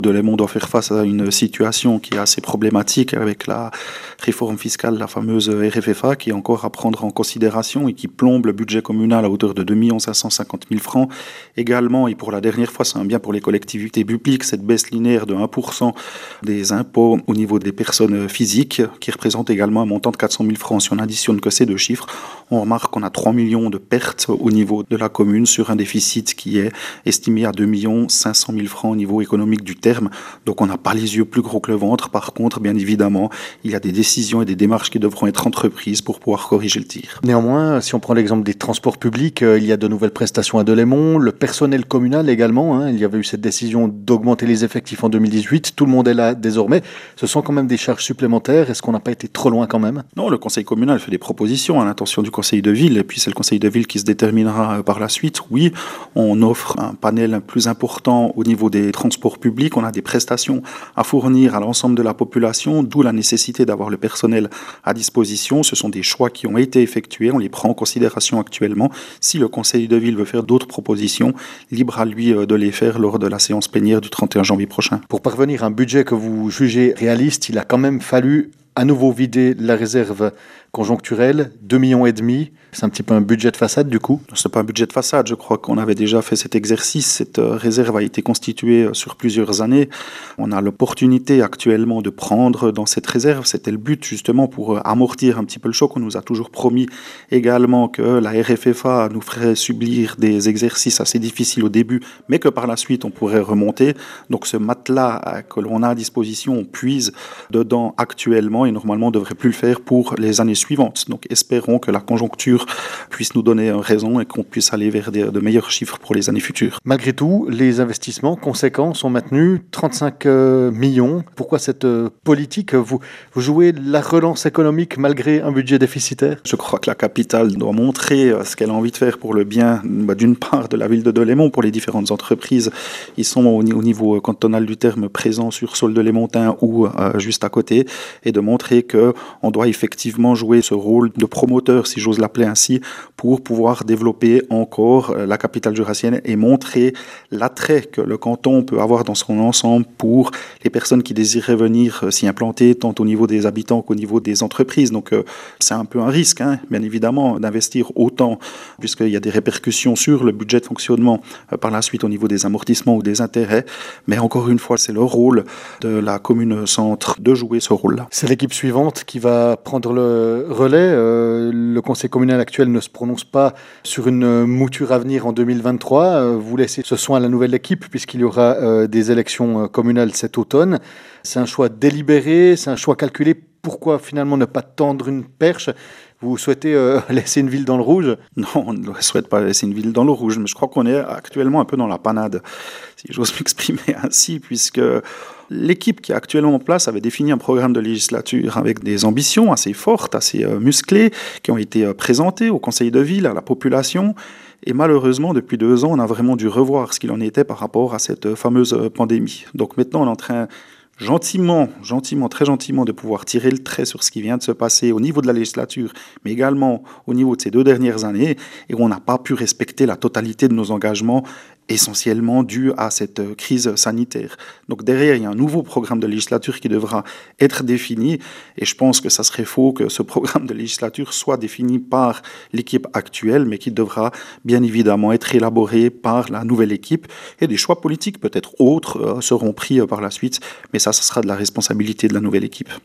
Delémont doit faire face à une situation qui est assez problématique avec la réforme fiscale, la fameuse RFFA, qui est encore à prendre en considération et qui plombe le budget communal à hauteur de 2 550 000 francs. Également, et pour la dernière fois, c'est un bien pour les collectivités publiques, cette baisse linéaire de 1% des impôts au niveau des personnes physiques, qui représente également un montant de 400 000 francs. Si on additionne que ces deux chiffres, on remarque qu'on a 3 millions de pertes au niveau de la commune sur un déficit qui est estimé à 2 500 000 francs au niveau économique du terme. Donc on n'a pas les yeux plus gros que le ventre. Par contre, bien évidemment, il y a des décisions et des démarches qui devront être entreprises pour pouvoir corriger le tir. Néanmoins, si on prend l'exemple des transports publics, il y a de nouvelles prestations à Delémont, le personnel communal également. Il y avait eu cette décision d'augmenter les effectifs en 2018. Tout le monde est là désormais. Ce sont quand même des charges supplémentaires. Est-ce qu'on n'a pas été trop loin quand même ? Non, le conseil communal fait des propositions à l'intention du conseil de ville, et puis c'est le conseil de ville qui se déterminera par la suite. Oui, on offre un panel plus important au niveau des transports publics. On a des prestations à fournir à l'ensemble de la population, d'où la nécessité d'avoir le personnel à disposition. Ce sont des choix qui ont été effectués. On les prend en considération actuellement. Si le conseil de ville veut faire d'autres propositions, libre à lui de les faire lors de la séance plénière du 31 janvier prochain. Pour parvenir à un budget que vous jugez réaliste, il a quand même fallu à nouveau vider la réserve conjoncturelle, 2,5 millions. C'est un petit peu un budget de façade du coup ? Ce n'est pas un budget de façade, je crois qu'on avait déjà fait cet exercice. Cette réserve a été constituée sur plusieurs années. On a l'opportunité actuellement de prendre dans cette réserve. C'était le but justement pour amortir un petit peu le choc. On nous a toujours promis également que la RFFA nous ferait subir des exercices assez difficiles au début, mais que par la suite on pourrait remonter. Donc ce matelas que l'on a à disposition, on puise dedans actuellement et normalement on ne devrait plus le faire pour les années suivantes. Donc espérons que la conjoncture puisse nous donner raison et qu'on puisse aller vers de meilleurs chiffres pour les années futures. Malgré tout, les investissements conséquents sont maintenus, 35 millions. Pourquoi cette politique ? Vous jouez la relance économique malgré un budget déficitaire ? Je crois que la capitale doit montrer ce qu'elle a envie de faire pour le bien, d'une part, de la ville de Delémont, pour les différentes entreprises. Ils sont au niveau cantonal du terme présents sur Sols-de-Lémontin ou juste à côté, et de montrer qu'on doit effectivement jouer ce rôle de promoteur, si j'ose l'appeler ainsi, pour pouvoir développer encore la capitale jurassienne et montrer l'attrait que le canton peut avoir dans son ensemble pour les personnes qui désireraient venir s'y implanter, tant au niveau des habitants qu'au niveau des entreprises. Donc c'est un peu un risque, bien évidemment, d'investir autant, puisqu'il y a des répercussions sur le budget de fonctionnement par la suite au niveau des amortissements ou des intérêts. Mais encore une fois, c'est le rôle de la commune centre de jouer ce rôle-là. C'est l'équipe suivante qui va prendre le relais. Le conseil communal actuel ne se prononce pas sur une mouture à venir en 2023. Vous laissez ce soin à la nouvelle équipe puisqu'il y aura des élections communales cet automne. C'est un choix délibéré, c'est un choix calculé. Pourquoi finalement ne pas tendre une perche ? Vous souhaitez laisser une ville dans le rouge ? Non, on ne souhaite pas laisser une ville dans le rouge, mais je crois qu'on est actuellement un peu dans la panade, si j'ose m'exprimer ainsi, puisque l'équipe qui est actuellement en place avait défini un programme de législature avec des ambitions assez fortes, assez musclées, qui ont été présentées au conseil de ville, à la population. Et malheureusement, depuis 2 ans, on a vraiment dû revoir ce qu'il en était par rapport à cette fameuse pandémie. Donc maintenant, on est en train gentiment, très gentiment, de pouvoir tirer le trait sur ce qui vient de se passer au niveau de la législature, mais également au niveau de ces 2 dernières années, et où on n'a pas pu respecter la totalité de nos engagements, essentiellement dû à cette crise sanitaire. Donc derrière, il y a un nouveau programme de législature qui devra être défini, et je pense que ça serait faux que ce programme de législature soit défini par l'équipe actuelle, mais qui devra bien évidemment être élaboré par la nouvelle équipe, et des choix politiques peut-être autres seront pris par la suite, mais ça sera de la responsabilité de la nouvelle équipe.